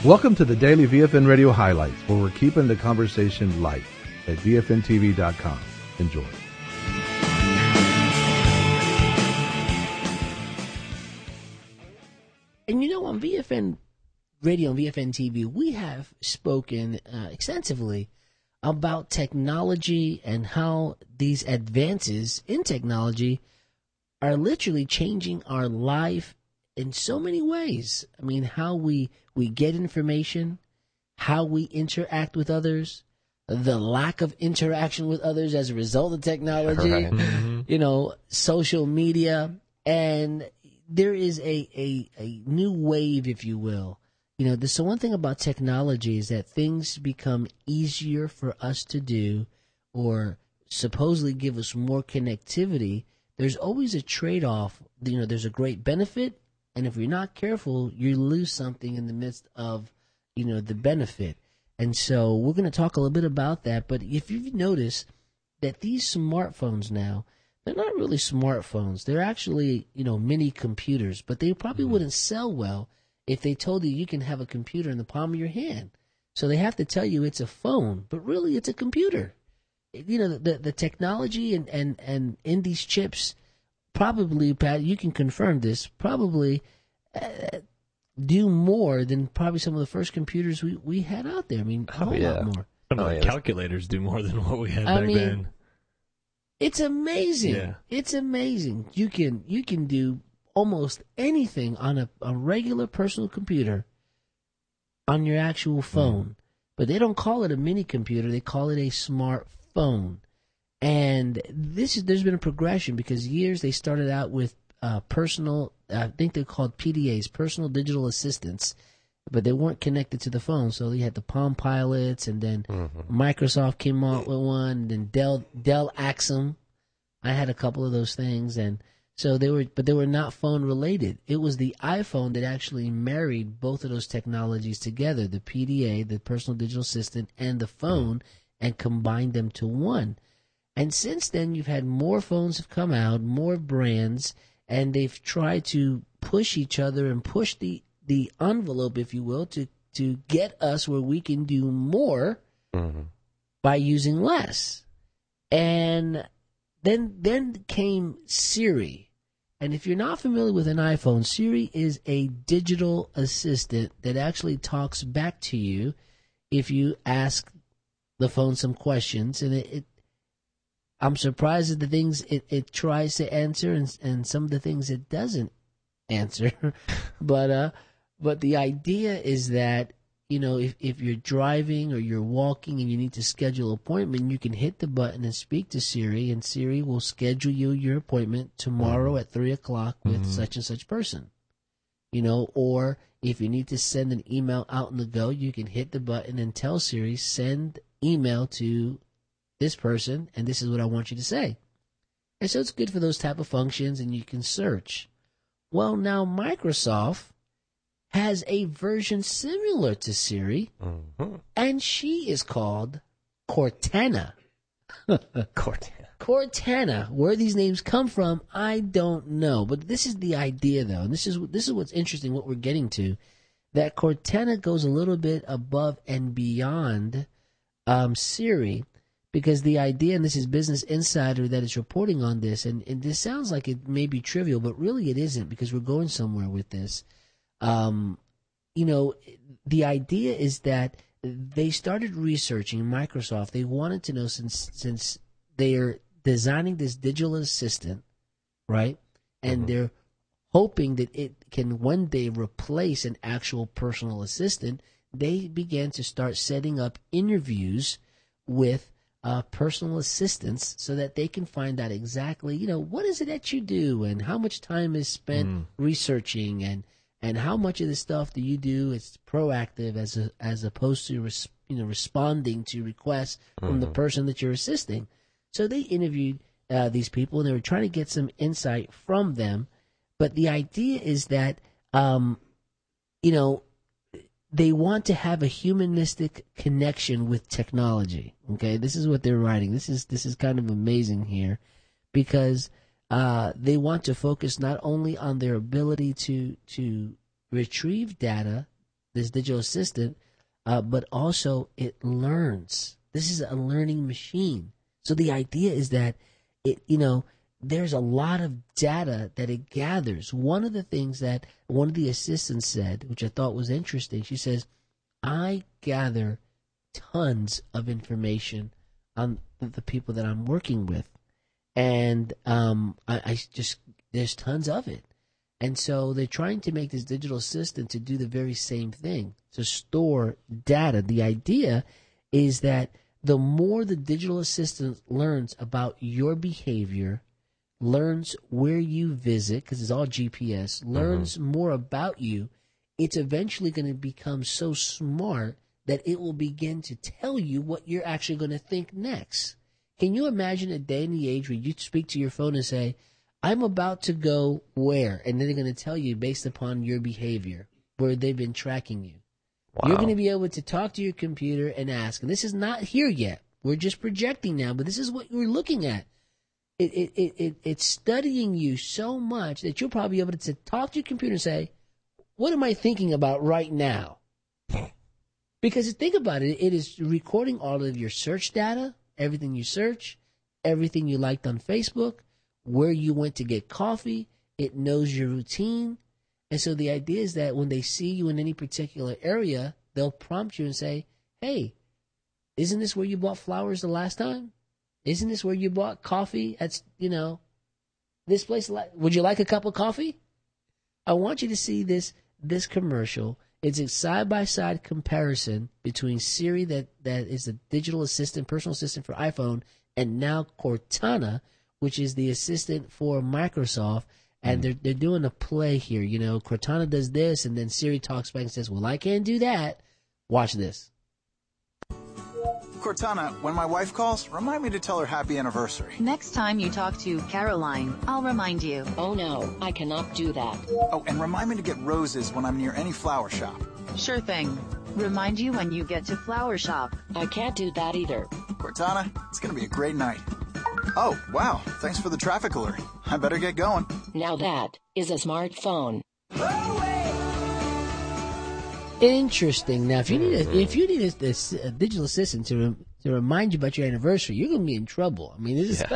Welcome to the Daily VFN Radio Highlights, where we're keeping the conversation light at VFNTV.com. Enjoy. And you know, on VFN Radio and VFN TV, we have spoken extensively about technology and how these advances in technology are literally changing our life in so many ways. I mean, how we get information, how we interact with others, the lack of interaction with others as a result of technology, Right. Mm-hmm. you know, social media, and there is a new wave, if you will. You know, so one thing about technology is that things become easier for us to do or supposedly give us more connectivity. There's always a trade-off. You know, there's a great benefit, and if you're not careful, you lose something in the midst of, you know, the benefit. And so we're going to talk a little bit about that. But if you've noticed that these smartphones now, they're not really smartphones. They're actually, you know, mini computers, but they probably wouldn't sell well if they told you you can have a computer in the palm of your hand. So they have to tell you it's a phone, but really it's a computer. You know, the technology and in these chips probably, Pat, you can confirm this, probably do more than probably some of the first computers we had out there. I mean, a whole lot more. Some of the calculators do more than what we had back then. It's amazing. Yeah. It's amazing. You can do almost anything on a regular personal computer on your actual phone. But they don't call it a mini computer. They call it a smartphone. And there's been a progression because years they started out with personal, I think they're called PDAs, personal digital assistants, but they weren't connected to the phone. So they had the Palm Pilots, and then Microsoft came out with one, and then Dell Axum. I had a couple of those things, and so they were not phone related. It was the iPhone that actually married both of those technologies together, the PDA, the personal digital assistant, and the phone, and combined them to one. And since then, you've had more phones have come out, more brands, and they've tried to push each other and push the envelope, if you will, to get us where we can do more by using less. And then came Siri. And if you're not familiar with an iPhone, Siri is a digital assistant that actually talks back to you if you ask the phone some questions. And I'm surprised at the things it tries to answer and some of the things it doesn't answer. But the idea is that, you know, if you're driving or you're walking and you need to schedule an appointment, you can hit the button and speak to Siri, and Siri will schedule you your appointment tomorrow at 3 o'clock with such and such person. You know, or if you need to send an email out on the go, you can hit the button and tell Siri, send email to this person, and this is what I want you to say. And so it's good for those type of functions, and you can search. Well, now Microsoft has a version similar to Siri, and she is called Cortana. Cortana. Where these names come from, I don't know. But this is the idea, though, and this is what's interesting, what we're getting to, that Cortana goes a little bit above and beyond Siri, because the idea, and this is Business Insider that is reporting on this, and this sounds like it may be trivial, but really it isn't, because we're going somewhere with this. You know, the idea is that they started researching Microsoft. They wanted to know, since they are designing this digital assistant, right? And they're hoping that it can one day replace an actual personal assistant. They began to start setting up interviews with personal assistants so that they can find out exactly, you know, what is it that you do and how much time is spent researching and how much of the stuff do you do is proactive as opposed to responding to requests from the person that you're assisting. So they interviewed these people, and they were trying to get some insight from them. But the idea is that, you know, they want to have a humanistic connection with technology. Okay, this is what they're writing. This is kind of amazing here, because they want to focus not only on their ability to retrieve data this digital assistant, but also it learns. This is a learning machine. So the idea is that there's a lot of data that it gathers. One of the things that one of the assistants said, which I thought was interesting, she says, I gather tons of information on the people that I'm working with. And there's tons of it. And so they're trying to make this digital assistant to do the very same thing, to store data. The idea is that the more the digital assistant learns about your behavior, learns where you visit, because it's all GPS, learns more about you, it's eventually going to become so smart that it will begin to tell you what you're actually going to think next. Can you imagine a day and the age where you speak to your phone and say, I'm about to go where? And then they're going to tell you based upon your behavior, where they've been tracking you. Wow. You're going to be able to talk to your computer and ask, and this is not here yet. We're just projecting now, but this is what you're looking at. It's studying you so much that you'll probably be able to talk to your computer and say, what am I thinking about right now? Because think about it, it is recording all of your search data, everything you search, everything you liked on Facebook, where you went to get coffee. It knows your routine. And so the idea is that when they see you in any particular area, they'll prompt you and say, hey, isn't this where you bought flowers the last time? Isn't this where you bought coffee at, this place? Would you like a cup of coffee? I want you to see this commercial. It's a side-by-side comparison between Siri, that is a digital assistant, personal assistant for iPhone, and now Cortana, which is the assistant for Microsoft. And they're doing a play here. Cortana does this, and then Siri talks back and says, well, I can't do that. Watch this. Cortana, when my wife calls, remind me to tell her happy anniversary. Next time you talk to Caroline, I'll remind you. Oh, no, I cannot do that. Oh, and remind me to get roses when I'm near any flower shop. Sure thing. Remind you when you get to flower shop. I can't do that either. Cortana, it's going to be a great night. Oh, wow, thanks for the traffic alert. I better get going. Now that is a smartphone. Interesting. Now, if you need a digital assistant to remind you about your anniversary, you're going to be in trouble. I mean, this is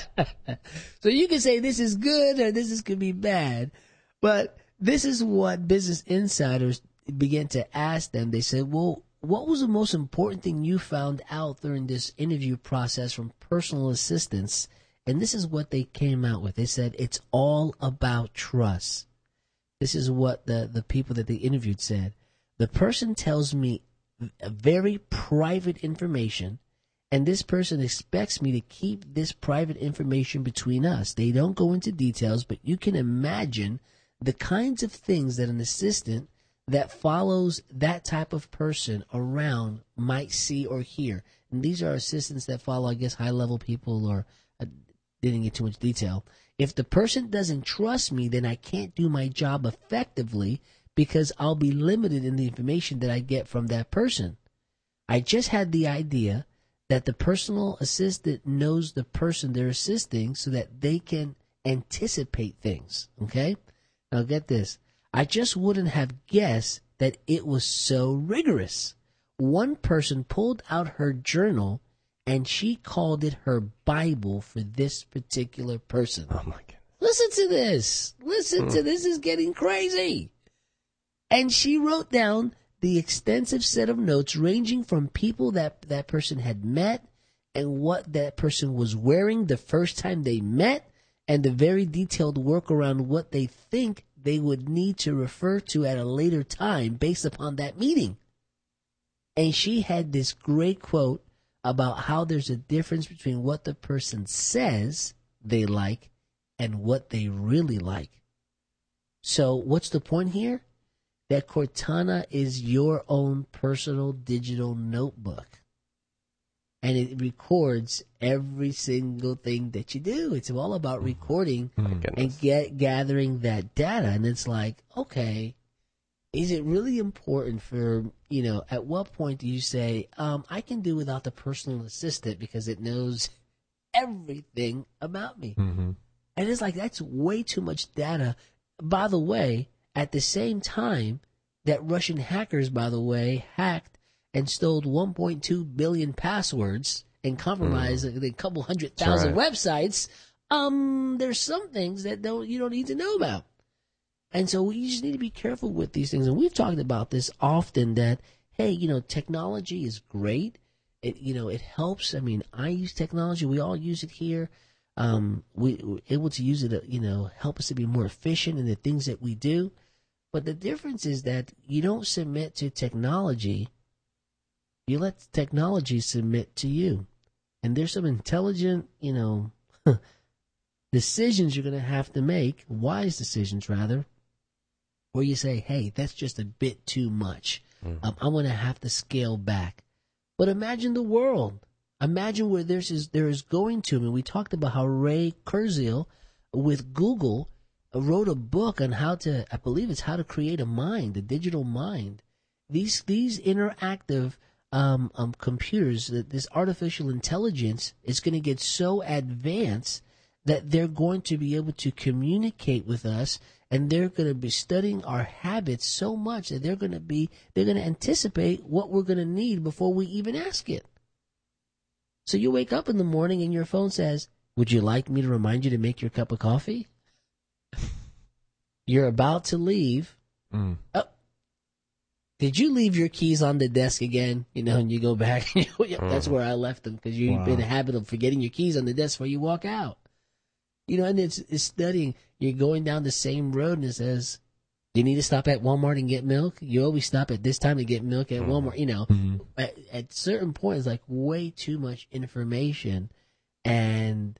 so you can say this is good or this could be bad, but this is what Business Insiders began to ask them. They said, "Well, what was the most important thing you found out during this interview process from personal assistants?" And this is what they came out with. They said it's all about trust. This is what the people that they interviewed said. The person tells me very private information, and this person expects me to keep this private information between us. They don't go into details, but you can imagine the kinds of things that an assistant that follows that type of person around might see or hear. And these are assistants that follow, I guess, high-level people, or didn't get too much detail. If the person doesn't trust me, then I can't do my job effectively, because I'll be limited in the information that I get from that person. I just had the idea that the personal assistant knows the person they're assisting so that they can anticipate things. Okay? Now get this. I just wouldn't have guessed that it was so rigorous. One person pulled out her journal and she called it her Bible for this particular person. Oh my goodness. Listen to this. Listen to this. Is getting crazy. And she wrote down the extensive set of notes ranging from people that person had met and what that person was wearing the first time they met, and the very detailed work around what they think they would need to refer to at a later time based upon that meeting. And she had this great quote about how there's a difference between what the person says they like and what they really like. So what's the point here? That Cortana is your own personal digital notebook. And it records every single thing that you do. It's all about recording and gathering that data. And it's like, okay, is it really important for, at what point do you say, I can do without the personal assistant because it knows everything about me? Mm-hmm. And it's like, that's way too much data. By the way, at the same time, that Russian hackers, by the way, hacked and stole 1.2 billion passwords and compromised a couple 100,000 websites. There's some things that you don't need to know about. And so you just need to be careful with these things. And we've talked about this often that, hey, technology is great. It helps. I mean, I use technology. We all use it here. We're able to use it, help us to be more efficient in the things that we do. But the difference is that you don't submit to technology. You let technology submit to you. And there's some intelligent, decisions you're going to have to make, wise decisions rather, where you say, hey, that's just a bit too much. I'm going to have to scale back. But imagine the world. Imagine where there is going to. I mean, we talked about how Ray Kurzweil with Google wrote a book on how to create a mind, a digital mind. These interactive computers, this artificial intelligence is going to get so advanced that they're going to be able to communicate with us, and they're going to be studying our habits so much that they're going to anticipate what we're going to need before we even ask it. So you wake up in the morning and your phone says, "Would you like me to remind you to make your cup of coffee?" You're about to leave. Oh, did you leave your keys on the desk again? And you go back. That's where I left them, because you've been in a habit of forgetting your keys on the desk before you walk out. And it's studying. You're going down the same road and it says, "Do you need to stop at Walmart and get milk?" You always stop at this time to get milk at Walmart. At certain points, it's like way too much information, and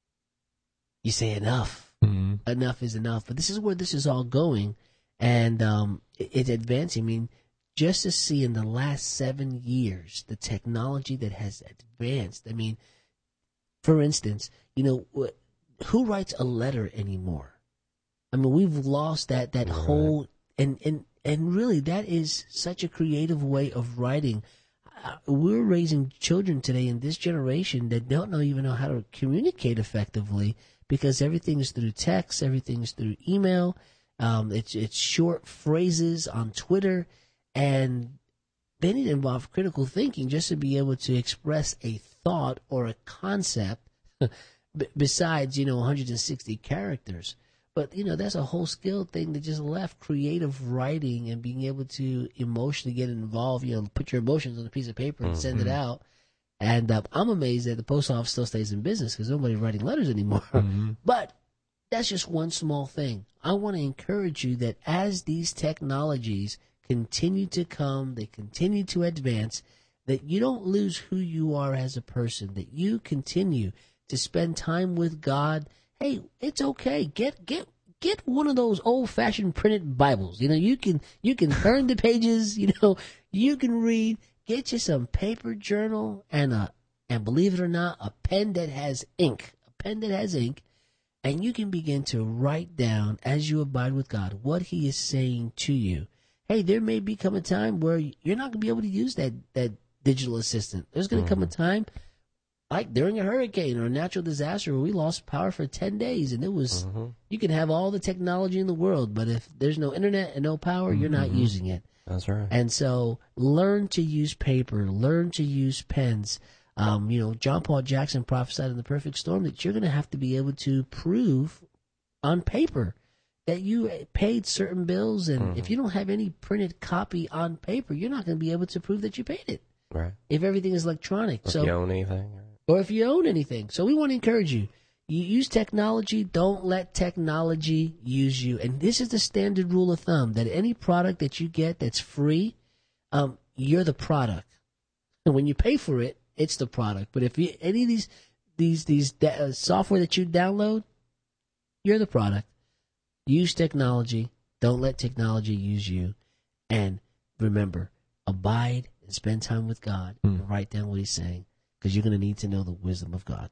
you say enough. Enough is enough. But this is where this is all going, and it's advancing. I mean, just to see in the last 7 years the technology that has advanced. I mean, for instance, who writes a letter anymore? I mean, we've lost that whole, and really that is such a creative way of writing. We're raising children today in this generation that don't even know how to communicate effectively, because everything is through text, everything is through email. It's short phrases on Twitter, and they need to involve critical thinking just to be able to express a thought or a concept besides, 160 characters. But, that's a whole skill thing that just left, creative writing and being able to emotionally get involved, put your emotions on a piece of paper and send it out. And I'm amazed that the post office still stays in business, because nobody's writing letters anymore. But that's just one small thing. I want to encourage you that as these technologies continue to come, they continue to advance, that you don't lose who you are as a person, that you continue to spend time with God. Hey, it's okay. Get one of those old-fashioned printed Bibles. You can turn the pages. You can read. Get you some paper journal and believe it or not, a pen that has ink. And you can begin to write down, as you abide with God, what He is saying to you. Hey, there may become a time where you're not going to be able to use that digital assistant. There's going to come a time, like during a hurricane or a natural disaster, where we lost power for 10 days, and it was, you can have all the technology in the world, but if there's no internet and no power, you're not using it. That's right. And so learn to use paper, learn to use pens. John Paul Jackson prophesied in The Perfect Storm that you're going to have to be able to prove on paper that you paid certain bills, and if you don't have any printed copy on paper, you're not going to be able to prove that you paid it. Right. If everything is electronic. If you own anything. Or if you own anything. So we want to encourage you. You use technology, don't let technology use you. And this is the standard rule of thumb, that any product that you get that's free, you're the product. And when you pay for it, it's the product. But if any of these software that you download, you're the product. Use technology. Don't let technology use you. And remember, abide and spend time with God and write down what He's saying, because you're going to need to know the wisdom of God.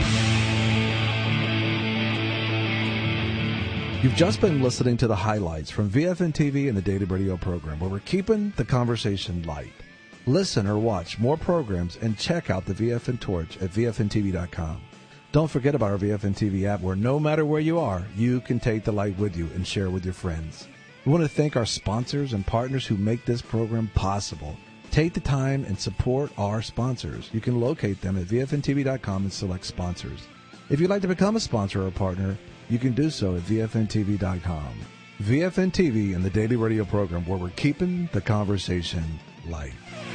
You've just been listening to the highlights from VFN TV and the Daily Radio program, where we're keeping the conversation light. Listen or watch more programs and check out the VFN Torch at VFNTV.com. Don't forget about our VFN TV app, where no matter where you are, you can take the light with you and share with your friends. We want to thank our sponsors and partners who make this program possible. Take the time and support our sponsors. You can locate them at vfntv.com and select sponsors. If you'd like to become a sponsor or a partner, you can do so at vfntv.com. VFN TV and the Daily Radio program, where we're keeping the conversation light.